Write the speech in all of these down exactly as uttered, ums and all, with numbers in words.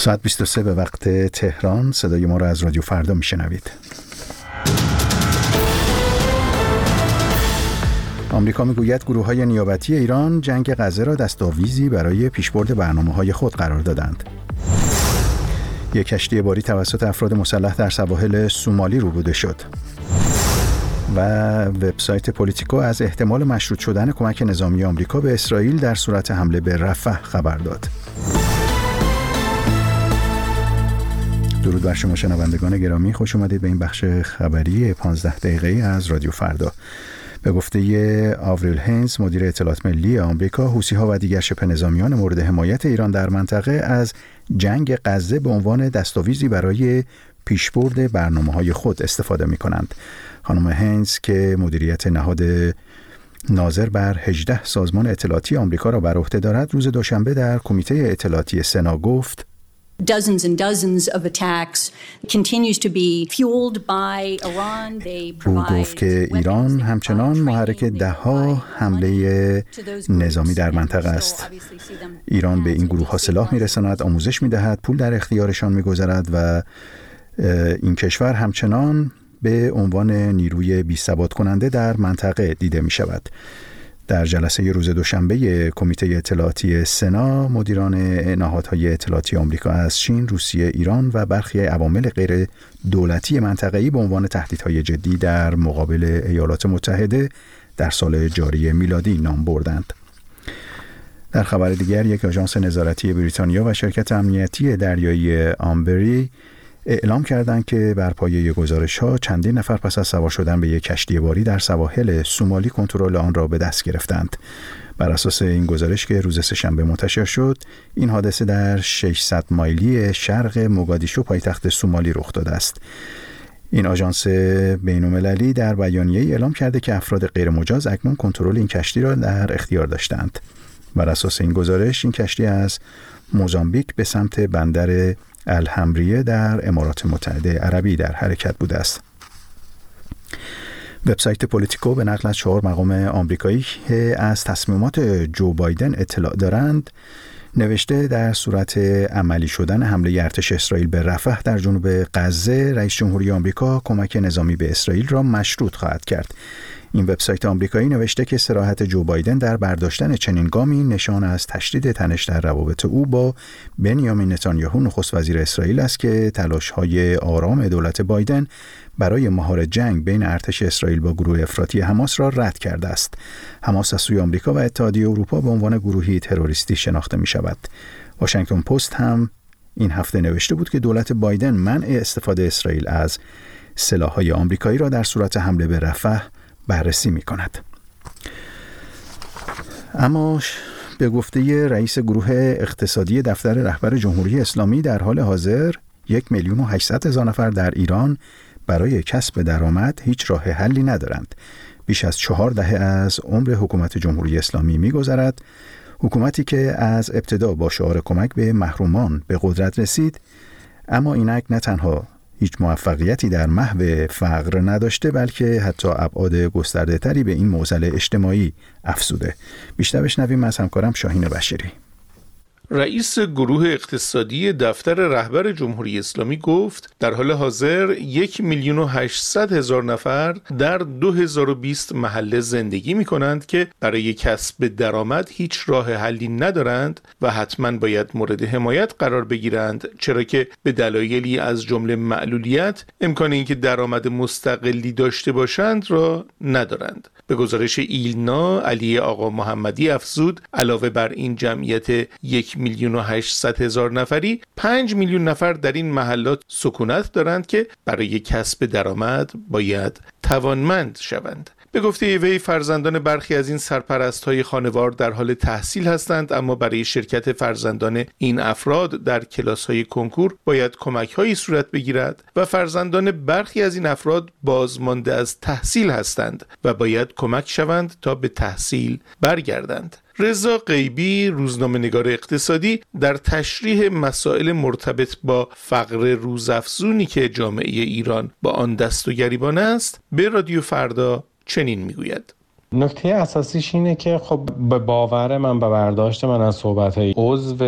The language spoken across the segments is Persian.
ساعت بیست و سه به وقت تهران. صدای ما را از رادیو فردا میشنوید. آمریکا میگوید گروه‌های نیابتی ایران جنگ غزه را دستاویزی برای پیشبرد برنامه‌های خود قرار دادند. یک کشتی باری توسط افراد مسلح در سواحل سومالی روبوده شد. و وبسایت پولیتیکو از احتمال مشروط شدن کمک نظامی آمریکا به اسرائیل در صورت حمله به رفح خبر داد. درود بر شما شنوندگان گرامی، خوش اومدید به این بخش خبری پانزده دقیقه‌ای از رادیو فردا. به گفته آوریل هینز، مدیر اطلاعات ملی آمریکا، حوثی‌ها و دیگر شبه نظامیان مورد حمایت ایران در منطقه از جنگ غزه به عنوان دستاویزی برای پیشبرد برنامه‌های خود استفاده می‌کنند. خانم هینز که مدیریت نهاد ناظر بر هجده سازمان اطلاعاتی آمریکا را بر عهده دارد، روز دوشنبه در کمیته اطلاعاتی سنا گفت Dozens and dozens of attacks continues to be fueled by Iran. They او گفت که ایران همچنان محرک ده‌ها حمله نظامی در منطقه است. ایران به این گروه ها سلاح می‌رساند، آموزش می‌دهد، پول در اختیارشان می‌گذارد و این کشور همچنان به عنوان نیروی بی‌ثبات کننده در منطقه دیده می‌شود. در جلسه روز دوشنبه کمیته اطلاعاتی سنا، مدیران نهادهای اطلاعاتی آمریکا از چین، روسیه، ایران و برخی عوامل غیر دولتی منطقه‌ای به عنوان تهدیدهای جدی در مقابل ایالات متحده در سال جاری میلادی نام بردند. در خبر دیگر، یک آژانس نظارتی بریتانیا و شرکت امنیتی دریایی آمبری اعلام کردند که بر پایه گزارش‌ها چندین نفر پس از سوار شدن به یک کشتی باری در سواحل سومالی کنترل آن را به دست گرفتند. بر اساس این گزارش که روز سه‌شنبه منتشر شد، این حادثه در ششصد مایلی شرق موگادیشو پایتخت سومالی رخ داده است. این آژانس بین‌المللی در بیانیه‌ای اعلام کرده که افراد غیرمجاز اکنون کنترل این کشتی را در اختیار داشتند. بر اساس این گزارش، این کشتی از موزامبیک به سمت بندر الحمریه در امارات متحده عربی در حرکت بوده است. وبسایت پولیتیکو به نقل از چهار مقام آمریکایی که از تصمیمات جو بایدن اطلاع دارند نوشته در صورت عملی شدن حمله ارتش اسرائیل به رفح در جنوب غزه، رئیس جمهوری آمریکا کمک نظامی به اسرائیل را مشروط خواهد کرد. این وبسایت آمریکایی نوشته که صراحت جو بایدن در برداشتن چنین گامی نشان از تشدید تنش در روابط او با بنیامین نتانیاهو نخست وزیر اسرائیل است که تلاش‌های آرام دولت بایدن برای مهار جنگ بین ارتش اسرائیل با گروه افراطی حماس را رد کرده است. حماس از سوی آمریکا و اتحادیه اروپا به عنوان گروهی تروریستی شناخته می شود. واشنگتن پست هم این هفته نوشته بود که دولت بایدن منع استفاده اسرائیل از سلاح‌های آمریکایی را در صورت حمله به رفح بررسی می کند. اما به گفته رئیس گروه اقتصادی دفتر رهبر جمهوری اسلامی، در حال حاضر یک میلیون و هشتصد هزار نفر در ایران برای کسب درآمد هیچ راه حلی ندارند. بیش از چهار دهه از عمر حکومت جمهوری اسلامی می گذرد. حکومتی که از ابتدا با شعار کمک به محرومان به قدرت رسید، اما اینک نه تنها هیچ موفقیتی در محو فقر نداشته، بلکه حتی ابعاد گسترده تری به این معضل اجتماعی افزوده. بیشتر بشنویم از همکارم شاهین بشیری. رئیس گروه اقتصادی دفتر رهبر جمهوری اسلامی گفت در حال حاضر یک میلیون و هشتصد هزار نفر در دو هزار و بیست محله زندگی می کنند که برای کسب درآمد هیچ راه حلی ندارند و حتما باید مورد حمایت قرار بگیرند، چرا که به دلایلی از جمله معلولیت امکان اینکه درآمد مستقلی داشته باشند را ندارند. به گزارش ایلنا، علی آقا محمدی افزود علاوه بر این جمعیت یک میلیون و هشتصد هزار نفری، پنج میلیون نفر در این محلات سکونت دارند که برای کسب درآمد باید توانمند شوند. به گفته وی فرزندان برخی از این سرپرست‌های خانوار در حال تحصیل هستند، اما برای شرکت فرزندان این افراد در کلاس‌های کنکور باید کمک‌هایی صورت بگیرد و فرزندان برخی از این افراد بازمانده از تحصیل هستند و باید کمک شوند تا به تحصیل برگردند. رضا غیبی، روزنامه‌نگار اقتصادی، در تشریح مسائل مرتبط با فقر روزافزونی که جامعه ایران با آن دست و گریبان است، به رادیو فردا چنین میگوید: نکته اساسیش اینه که خب به باور من، به برداشت من از صحبت‌های عضو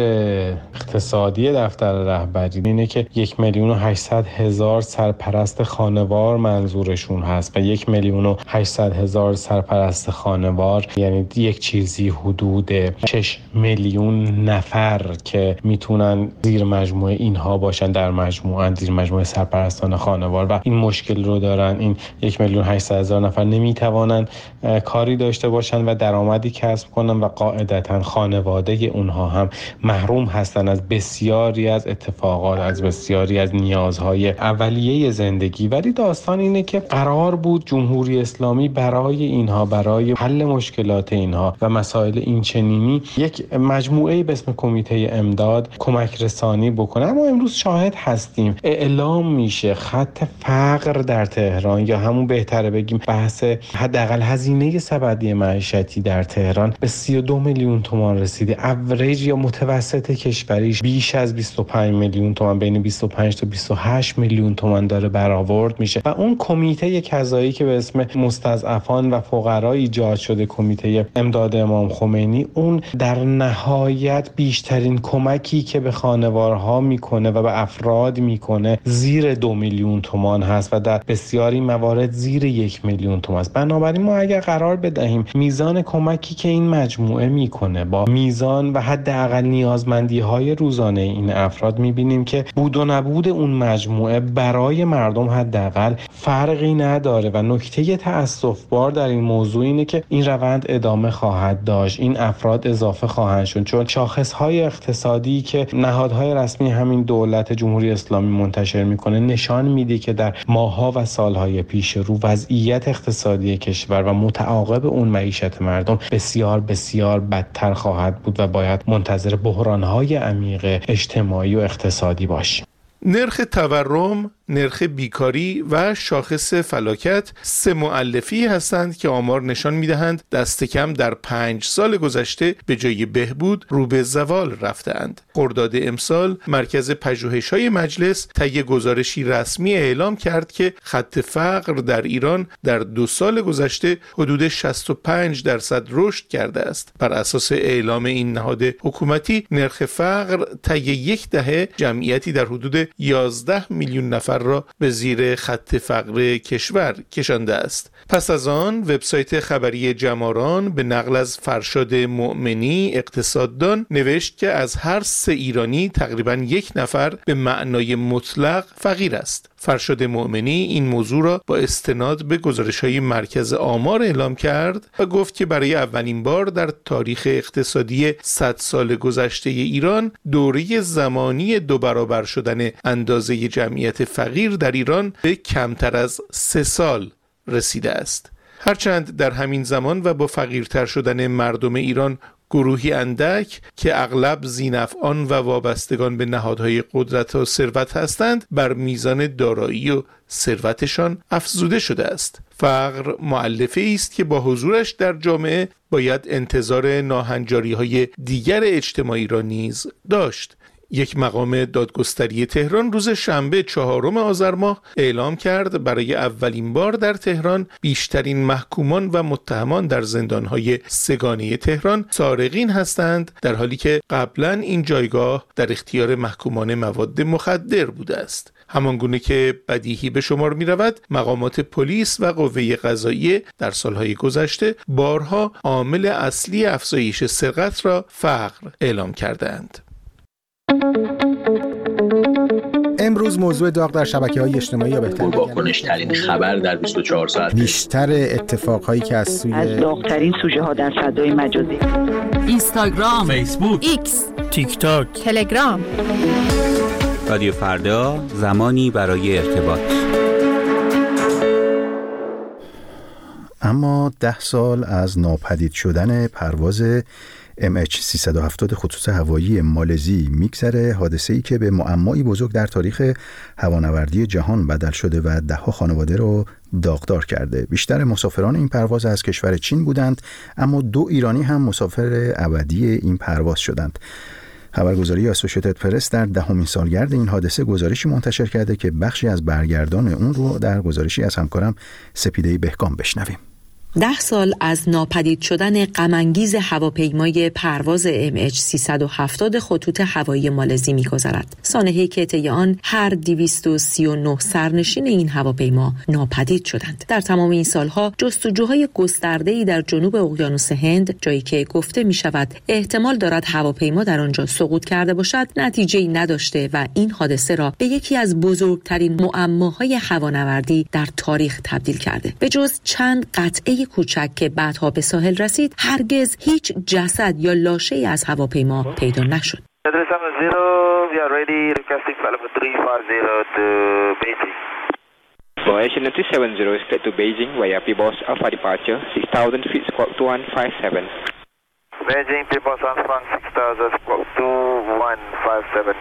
اقتصادی دفتر رهبری اینه که یک میلیون و هشتصد هزار سرپرست خانوار منظورشون هست و یک میلیون و هشتصد هزار سرپرست خانوار یعنی یک چیزی حدود شش میلیون نفر که میتونن زیر مجموعه اینها باشن، در مجموعه زیر مجموعه سرپرستان خانوار و این مشکل رو دارن. این یک میلیون و هشتصد هزار نفر نمیتوانن کاری داشته باشن و درآمدی کسب کنن و قاعدتاً خانواده اونها هم محروم هستن از بسیاری از اتفاقات، از بسیاری از نیازهای اولیه زندگی. ولی داستان اینه که قرار بود جمهوری اسلامی برای اینها، برای حل مشکلات اینها و مسائل اینچنینی یک مجموعه به اسم کمیته امداد کمک رسانی بکنه. اما امروز شاهد هستیم اعلام میشه خط فقر در تهران، یا همون بهتره بگیم بحث حداقل هزینه سبدی معیشتی در تهران به سی و دو میلیون تومان رسیده. اوریج یا متوسط کشوریش بیش از بیست و پنج میلیون تومان، بین بیست و پنج تا بیست و هشت میلیون تومان داره برآورد میشه. و اون کمیته کذایی که به اسم مستضعفان و فقرا ایجاد شده، کمیته امداد امام خمینی، اون در نهایت بیشترین کمکی که به خانوارها میکنه و به افراد میکنه زیر دو میلیون تومان هست و در بسیاری موارد زیر یک میلیون تومان است. بنابراین ما اگر قرار بدهیم میزان کمکی که این مجموعه میکنه با میزان و حداقل نیازمندی های روزانه این افراد، میبینیم که بود و نبود اون مجموعه برای مردم حداقل فرقی نداره. و نکته تأسف‌بار در این موضوع اینه که این روند ادامه خواهد داشت، این افراد اضافه خواهند شد، چون شاخص‌های اقتصادی که نهادهای رسمی همین دولت جمهوری اسلامی منتشر میکنه نشان میده که در ماه‌ها و سال‌های پیش رو وضعیت اقتصادی کشور و متعاقب اون معیشت مردم بسیار بسیار بدتر خواهد بود و باید منتظر بحران‌های عمیق اجتماعی و اقتصادی باشیم. نرخ تورم، نرخ بیکاری و شاخص فلاکت سه مؤلفی هستند که آمار نشان می‌دهند دست کم در پنج سال گذشته به جای بهبود رو به زوال رفتند. خرداد امسال مرکز پژوهش‌های مجلس طی گزارشی رسمی اعلام کرد که خط فقر در ایران در دو سال گذشته حدود شصت و پنج درصد رشد کرده است. بر اساس اعلام این نهاد حکومتی، نرخ فقر طی یک دهه جمعیتی در حدود یازده میلیون نفر را به زیر خط فقر کشور کشانده است. پس از آن وبسایت خبری جماران به نقل از فرشاد مؤمنی اقتصاددان نوشت که از هر سه ایرانی تقریباً یک نفر به معنای مطلق فقیر است. فرشاد مؤمنی این موضوع را با استناد به گزارش‌های مرکز آمار اعلام کرد و گفت که برای اولین بار در تاریخ اقتصادی صد سال گذشته ایران دوره زمانی دو برابر شدن اندازه جمعیت فقیر در ایران به کمتر از سه سال رسیده است. هرچند در همین زمان و با فقیرتر شدن مردم ایران گروهی اندک که اغلب ذی‌نفعان و وابستگان به نهادهای قدرت و ثروت هستند بر میزان دارایی و ثروتشان افزوده شده است. فقر مؤلفه‌ای است که با حضورش در جامعه باید انتظار ناهنجاری‌های دیگر اجتماعی را نیز داشت. یک مقام دادگستری تهران روز شنبه چهارم آذر ماه اعلام کرد برای اولین بار در تهران بیشترین محکومان و متهمان در زندانهای سگانه تهران سارقین هستند، در حالی که قبلا این جایگاه در اختیار محکومان مواد مخدر بوده است. همانگونه که بدیهی به شمار می رود، مقامات پلیس و قوه قضاییه در سالهای گذشته بارها عامل اصلی افزایش سرقت را فقر اعلام کردند. امروز موضوع داغ در شبکه‌های اجتماعی یا بهتر واکنش ترین خبر در بیست و چهار ساعت، بیشتر اتفاقهایی که از سوی از داغ‌ترین سوژه ها در فضای مجازی، اینستاگرام، فیسبوک، ایکس، تیک تاک، تلگرام. رادیو فردا، زمانی برای ارتباط. اما ده سال از ناپدید شدن پرواز ام اچ سیصد و هفتاد خطوط هوایی مالزی میگذره، حادثه‌ای که به معمایی بزرگ در تاریخ هوانوردی جهان بدل شده و ده‌ها خانواده رو داغدار کرده. بیشتر مسافران این پرواز از کشور چین بودند، اما دو ایرانی هم مسافر ابدی این پرواز شدند. خبرگزاری اسوشییتد پرس در دهمین سالگرد این حادثه گزارشی منتشر کرده که بخشی از برگردان اون رو در گزارشی از همکارم سپیده بهگام بشنویم. ده سال از ناپدید شدن غم‌انگیز هواپیمای پرواز ام اچ سیصد و هفتاد خطوط هوایی مالزی می‌گذرد. سانحه‌ای که طی آن هر دویست و سی و نه سرنشین این هواپیما ناپدید شدند. در تمام این سالها جستجوهای گسترده‌ای در جنوب اقیانوس هند، جایی که گفته می‌شود احتمال دارد هواپیما در آنجا سقوط کرده باشد، نتیجه‌ای نداشته و این حادثه را به یکی از بزرگترین معماهای هوانوردی در تاریخ تبدیل کرده. به جز چند قطعه کوچک که بعدها به ساحل رسید، هرگز هیچ جسد یا لاشه‌ای از هواپیما پیدا نشد. Voyage three seventy is cleared to Beijing via P-Boss Alpha departure six thousand feet squawk two one five seven. Beijing P-Boss Alpha six thousand squawk two one five seven.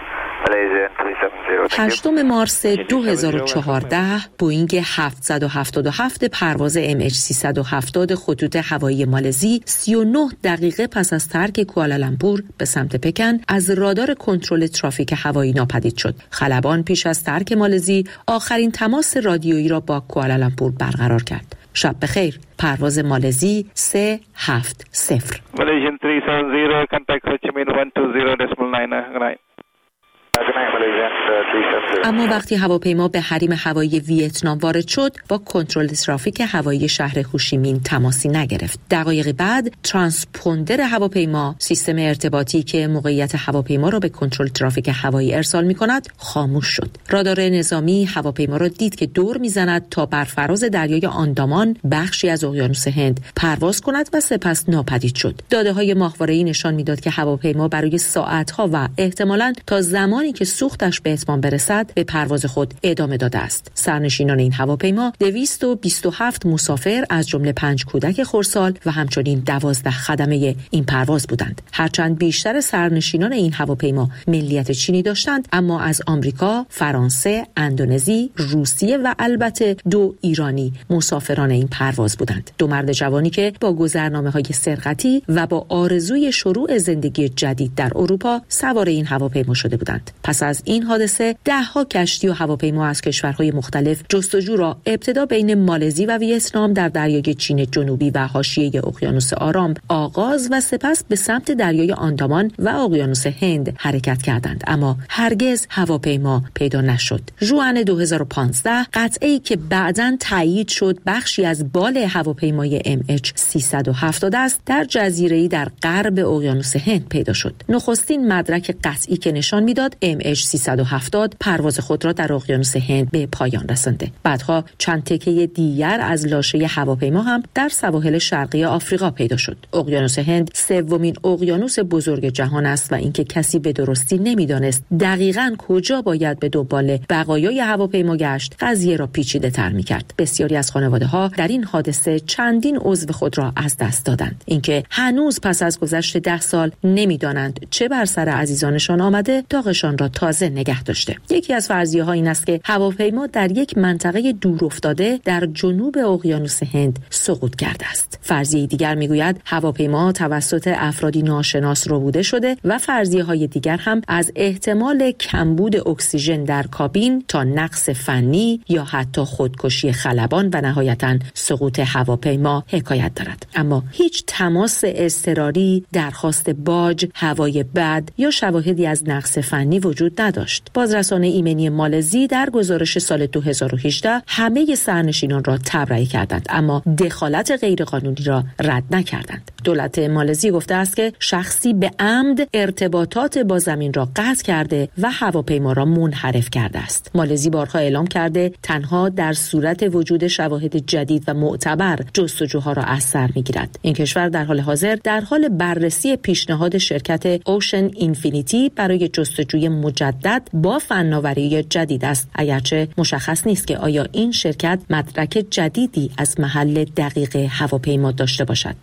هشتم مارس دو هزار و چهارده بوئینگ هفتصد و هفتاد و هفت پرواز ام اچ سیصد و هفتاد خطوط هوایی مالزی سی و نه دقیقه پس از ترک کوالالامپور به سمت پکن از رادار کنترل ترافیک هوایی ناپدید شد. خلبان پیش از ترک مالزی آخرین تماس رادیویی را با کوالالامپور برقرار کرد. شب بخیر. پرواز مالزی سه هفت صفر. Malaysian three seventy contact Ho Chi Minh one two zero decimal nine. اما وقتی هواپیما به حریم هوایی ویتنام وارد شد، با کنترل ترافیک هوایی شهر هوشیمین تماسی نگرفت. دقایقی بعد ترانسپوندر هواپیما، سیستم ارتباطی که موقعیت هواپیما را به کنترل ترافیک هوایی ارسال می‌کند، خاموش شد. رادار نظامی هواپیما را دید که دور می‌زند تا بر فراز دریای آندامان، بخشی از اقیانوس هند، پرواز کند و سپس ناپدید شد. داده‌های ماهواره‌ای نشان می‌داد که هواپیما برای ساعت‌ها و احتمالاً تا زمانی که سوختش به اتمام برسد به پرواز خود ادامه داده است. سرنشینان این هواپیما دویست و بیست و هفت مسافر از جمله پنج کودک خردسال و همچنین دوازده خدمه این پرواز بودند. هرچند بیشتر سرنشینان این هواپیما ملیت چینی داشتند، اما از آمریکا، فرانسه، اندونزی، روسیه و البته دو ایرانی مسافران این پرواز بودند. دو مرد جوانی که با گذرنامه‌های سرقتی و با آرزوی شروع زندگی جدید در اروپا سوار این هواپیما شده بودند. پس از این حادثه ده‌ها کشتی و هواپیما از کشورهای مختلف جستجو را ابتدا بین مالزی و ویتنام در دریای چین جنوبی و حاشیه اقیانوس آرام آغاز و سپس به سمت دریای آندامان و اقیانوس هند حرکت کردند، اما هرگز هواپیما پیدا نشد. ژوئن دو هزار و پانزده قطعه‌ای که بعداً تایید شد بخشی از بال هواپیمای ام اچ سیصد و هفتاد است، در جزیره‌ای در غرب اقیانوس هند پیدا شد. نخستین مدرک قطعی که نشان میداد ام اچ سیصد و هفتاد پرواز خود را در اقیانوس هند به پایان رسانده. بعدها چند تکه دیگر از لاشه هواپیما هم در سواحل شرقی آفریقا پیدا شد. اقیانوس هند سومین اقیانوس بزرگ جهان است و اینکه کسی به درستی نمیدانست دقیقاً کجا باید به دنبال بقایای هواپیما گشت، قضیه را پیچیده‌تر می‌کرد. بسیاری از خانواده‌ها در این حادثه چندین عضو خود را از دست دادند. اینکه هنوز پس از گذشت ده سال نمی‌دانند چه بر سر عزیزانشان آمده، داغشان را تازه نگه داشته. یکی از فرضیه‌ها این است که هواپیما در یک منطقه دور افتاده در جنوب اقیانوس هند سقوط کرده است. فرضیه دیگر میگوید هواپیما توسط افرادی ناشناس ربوده شده و فرضیه‌های دیگر هم از احتمال کمبود اکسیژن در کابین تا نقص فنی یا حتی خودکشی خلبان و نهایتاً سقوط هواپیما حکایت دارد. اما هیچ تماس اضطراری، درخواست باج، هوای بد یا شواهدی از نقص فنی وجود نداشت. بازرسان ایمنی مالزی در گزارش سال دو هزار و هجده همه سرنشینان را تبرئه کردند، اما دخالت غیرقانونی را رد نکردند. دولت مالزی گفته است که شخصی به عمد ارتباطات با زمین را قطع کرده و هواپیما را منحرف کرده است. مالزی بارها اعلام کرده تنها در صورت وجود شواهد جدید و معتبر جستجوها را از سر می‌گیرد. این کشور در حال حاضر در حال بررسی پیشنهاد شرکت اوشن اینفینیتی برای جستجوی مجدد با فناوری جدید است، اگرچه مشخص نیست که آیا این شرکت مدرک جدیدی از محل دقیق هواپیما داشته باشد.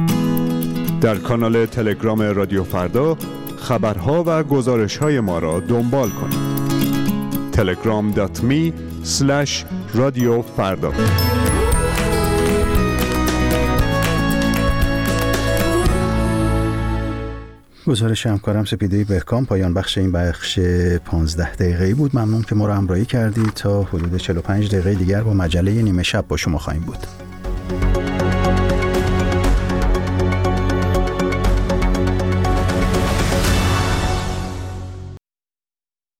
در کانال تلگرام رادیو فردا خبرها و گزارش‌های ما را دنبال کنید. تلگرام دات می اسلش رادیو فردا. گزارش همکارم سپیده بهکام پایان بخش این بخش پانزده دقیقه‌ای بود. ممنون که ما را همراهی کردید. تا حدود چهل و پنج دقیقه دیگر با مجله نیمه شب با شما خواهیم بود.